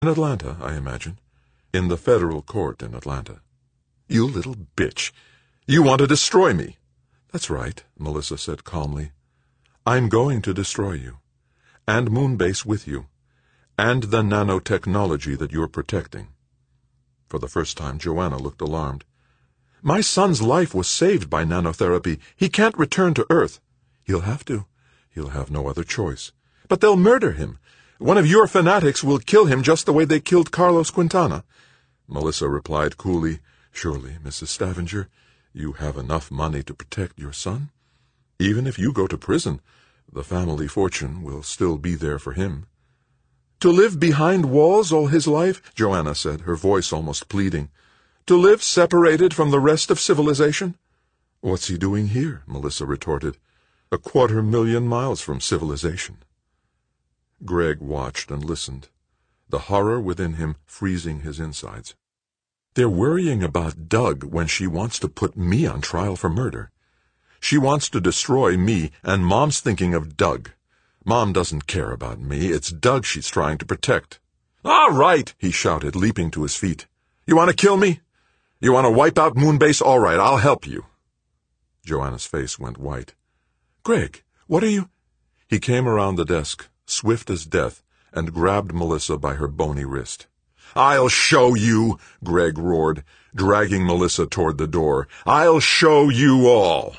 In Atlanta, I imagine. In the federal court in Atlanta. You little bitch. You want to destroy me. That's right, Melissa said calmly. I'm going to destroy you. And Moonbase with you. And the nanotechnology that you're protecting. For the first time, Joanna looked alarmed. My son's life was saved by nanotherapy. He can't return to Earth. He'll have to. He'll have no other choice. But they'll murder him. One of your fanatics will kill him just the way they killed Carlos Quintana. Melissa replied coolly, Surely, Mrs. Stavanger, you have enough money to protect your son. Even if you go to prison, the family fortune will still be there for him. To live behind walls all his life, Joanna said, her voice almost pleading. To live separated from the rest of civilization? What's he doing here? Melissa retorted. 250,000 miles from civilization. Greg watched and listened, the horror within him freezing his insides. They're worrying about Doug when she wants to put me on trial for murder. She wants to destroy me, and Mom's thinking of Doug. Mom doesn't care about me. It's Doug she's trying to protect. All right, he shouted, leaping to his feet. You want to kill me? You want to wipe out Moonbase? All right, I'll help you. Joanna's face went white. Greg, what are you? He came around the desk, swift as death, and grabbed Melissa by her bony wrist. I'll show you, Greg roared, dragging Melissa toward the door. I'll show you all.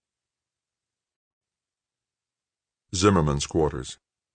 Zimmerman's quarters.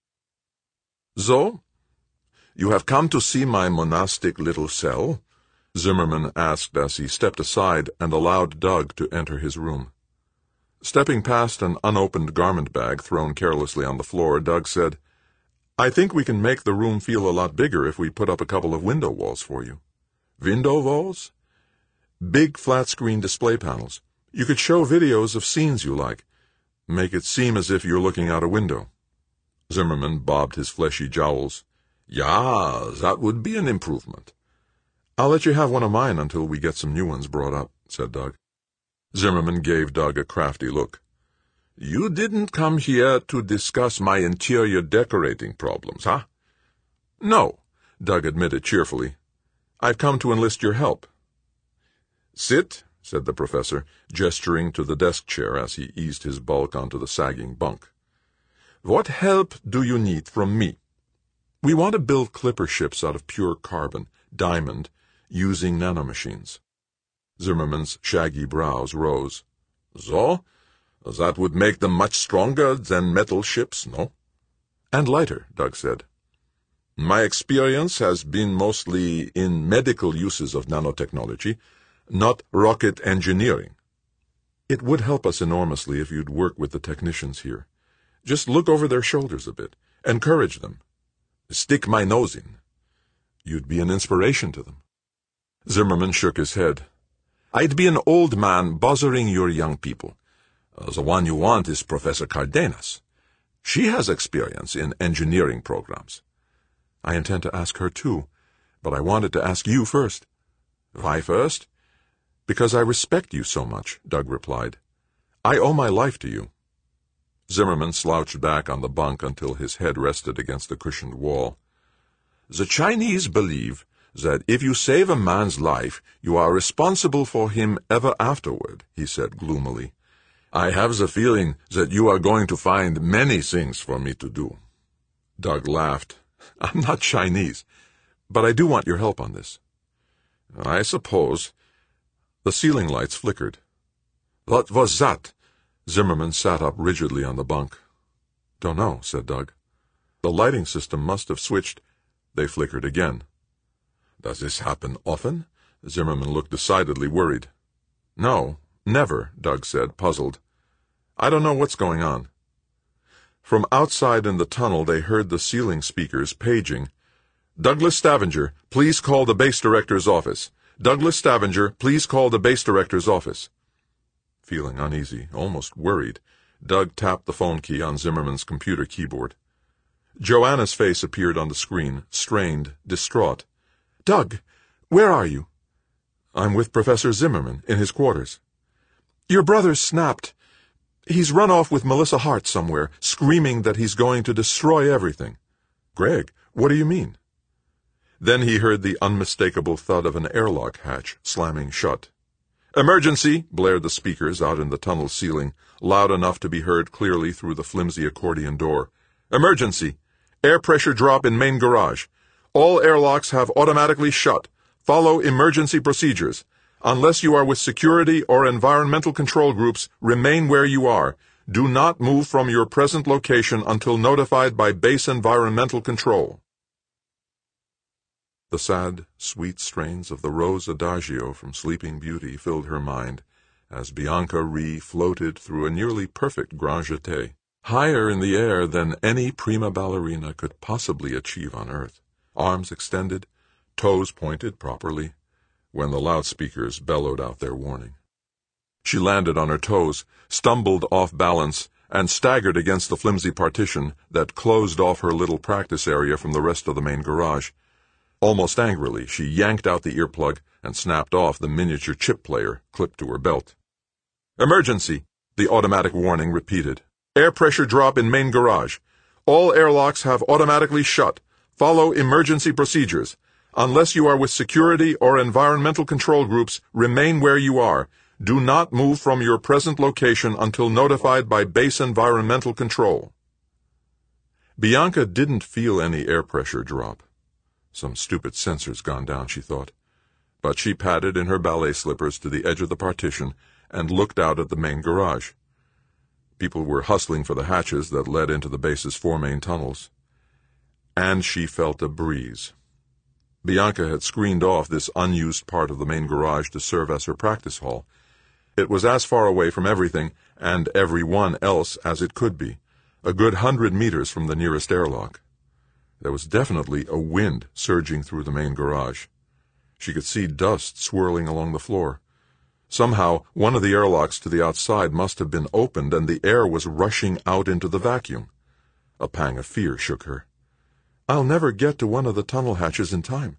So, you have come to see my monastic little cell? Zimmerman asked as he stepped aside and allowed Doug to enter his room. Stepping past an unopened garment bag thrown carelessly on the floor, Doug said, I think we can make the room feel a lot bigger if we put up a couple of window walls for you. Window walls? Big flat-screen display panels. You could show videos of scenes you like. Make it seem as if you're looking out a window. Zimmerman bobbed his fleshy jowls. Yeah, that would be an improvement. I'll let you have one of mine until we get some new ones brought up, said Doug. Zimmerman gave Doug a crafty look. You didn't come here to discuss my interior decorating problems, huh? No, Doug admitted cheerfully. I've come to enlist your help. Sit, said the professor, gesturing to the desk chair as he eased his bulk onto the sagging bunk. What help do you need from me? We want to build clipper ships out of pure carbon, diamond, using nanomachines. Zimmerman's shaggy brows rose. So? That would make them much stronger than metal ships, no? And lighter, Doug said. My experience has been mostly in medical uses of nanotechnology, not rocket engineering. It would help us enormously if you'd work with the technicians here. Just look over their shoulders a bit. Encourage them. Stick my nose in. You'd be an inspiration to them. Zimmerman shook his head. I'd be an old man bothering your young people. The one you want is Professor Cardenas. She has experience in engineering programs. I intend to ask her too, but I wanted to ask you first. Why first? Because I respect you so much, Doug replied. I owe my life to you. Zimmerman slouched back on the bunk until his head rested against the cushioned wall. The Chinese believe that if you save a man's life, you are responsible for him ever afterward, he said gloomily. I have the feeling that you are going to find many things for me to do. Doug laughed. I'm not Chinese, but I do want your help on this. I suppose. The ceiling lights flickered. What was that? Zimmerman sat up rigidly on the bunk. Don't know, said Doug. The lighting system must have switched. They flickered again. Does this happen often? Zimmerman looked decidedly worried. No, never, Doug said, puzzled. I don't know what's going on. From outside in the tunnel they heard the ceiling speakers paging. Douglas Stavanger, please call the base director's office. Douglas Stavanger, please call the base director's office. Feeling uneasy, almost worried, Doug tapped the phone key on Zimmerman's computer keyboard. Joanna's face appeared on the screen, strained, distraught. Doug, where are you? I'm with Professor Zimmerman, in his quarters. Your brother's snapped. He's run off with Melissa Hart somewhere, screaming that he's going to destroy everything. Greg, what do you mean? Then he heard the unmistakable thud of an airlock hatch slamming shut. "Emergency!" blared the speakers out in the tunnel ceiling, loud enough to be heard clearly through the flimsy accordion door. "Emergency! Air pressure drop in main garage. All airlocks have automatically shut. Follow emergency procedures. Unless you are with security or environmental control groups, remain where you are. Do not move from your present location until notified by base environmental control." The sad, sweet strains of the Rose Adagio from Sleeping Beauty filled her mind as Bianca floated through a nearly perfect grand jeté, higher in the air than any prima ballerina could possibly achieve on earth, arms extended, toes pointed properly, when the loudspeakers bellowed out their warning. She landed on her toes, stumbled off balance, and staggered against the flimsy partition that closed off her little practice area from the rest of the main garage. Almost angrily, she yanked out the earplug and snapped off the miniature chip player clipped to her belt. "Emergency!" the automatic warning repeated. "Air pressure drop in main garage. All airlocks have automatically shut. Follow emergency procedures. Unless you are with security or environmental control groups, remain where you are. Do not move from your present location until notified by base environmental control." Bianca didn't feel any air pressure drop. Some stupid sensors gone down, she thought. But she padded in her ballet slippers to the edge of the partition and looked out at the main garage. People were hustling for the hatches that led into the base's 4 main tunnels. And she felt a breeze. Bianca had screened off this unused part of the main garage to serve as her practice hall. It was as far away from everything and everyone else as it could be, a good 100 meters from the nearest airlock. There was definitely a wind surging through the main garage. She could see dust swirling along the floor. Somehow, one of the airlocks to the outside must have been opened, and the air was rushing out into the vacuum. A pang of fear shook her. "I'll never get to one of the tunnel hatches in time."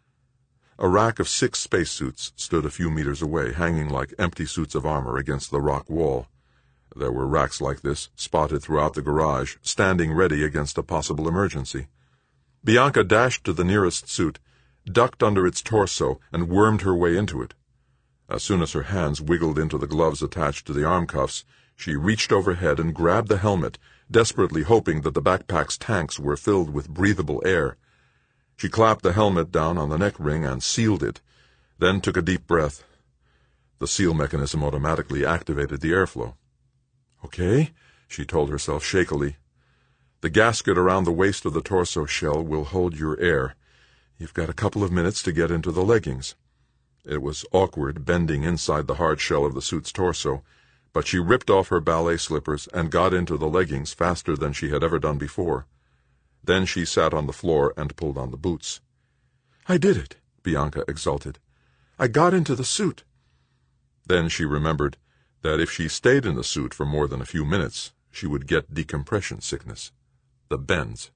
A rack of 6 spacesuits stood a few meters away, hanging like empty suits of armor against the rock wall. There were racks like this, spotted throughout the garage, standing ready against a possible emergency. Bianca dashed to the nearest suit, ducked under its torso, and wormed her way into it. As soon as her hands wiggled into the gloves attached to the arm cuffs, she reached overhead and grabbed the helmet, desperately hoping that the backpack's tanks were filled with breathable air. She clapped the helmet down on the neck ring and sealed it, then took a deep breath. The seal mechanism automatically activated the airflow. "Okay," she told herself shakily. "The gasket around the waist of the torso shell will hold your air. You've got a couple of minutes to get into the leggings." It was awkward bending inside the hard shell of the suit's torso, but she ripped off her ballet slippers and got into the leggings faster than she had ever done before. Then she sat on the floor and pulled on the boots. "I did it," Bianca exulted. "I got into the suit." Then she remembered that if she stayed in the suit for more than a few minutes, she would get decompression sickness. The bends.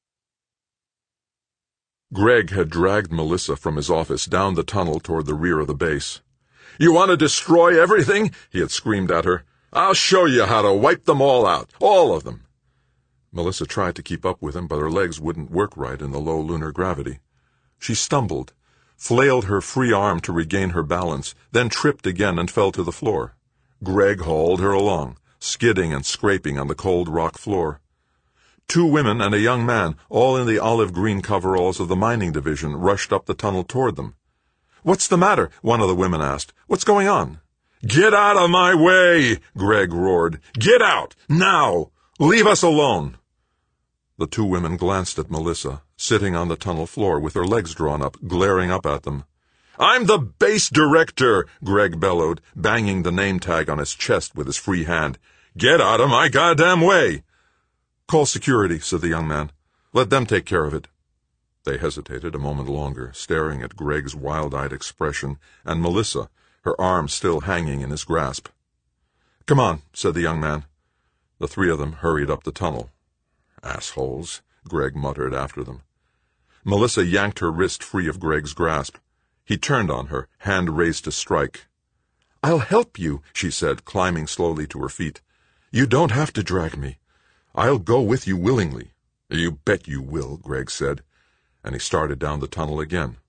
Greg had dragged Melissa from his office down the tunnel toward the rear of the base. "You want to destroy everything?" he had screamed at her. "I'll show you how to wipe them all out, all of them." Melissa tried to keep up with him, but her legs wouldn't work right in the low lunar gravity. She stumbled, flailed her free arm to regain her balance, then tripped again and fell to the floor. Greg hauled her along, skidding and scraping on the cold rock floor. 2 women and a young man, all in the olive-green coveralls of the mining division, rushed up the tunnel toward them. "What's the matter?" one of the women asked. "What's going on?" "Get out of my way!" Greg roared. "Get out! Now! Leave us alone!" The 2 women glanced at Melissa, sitting on the tunnel floor with her legs drawn up, glaring up at them. "I'm the base director!" Greg bellowed, banging the name tag on his chest with his free hand. "Get out of my goddamn way!" "Call security," said the young man. "Let them take care of it." They hesitated a moment longer, staring at Greg's wild-eyed expression, and Melissa, her arm still hanging in his grasp. "Come on," said the young man. The 3 of them hurried up the tunnel. "Assholes," Greg muttered after them. Melissa yanked her wrist free of Greg's grasp. He turned on her, hand raised to strike. "I'll help you," she said, climbing slowly to her feet. "You don't have to drag me. I'll go with you willingly." "You bet you will," Greg said. and he started down the tunnel again.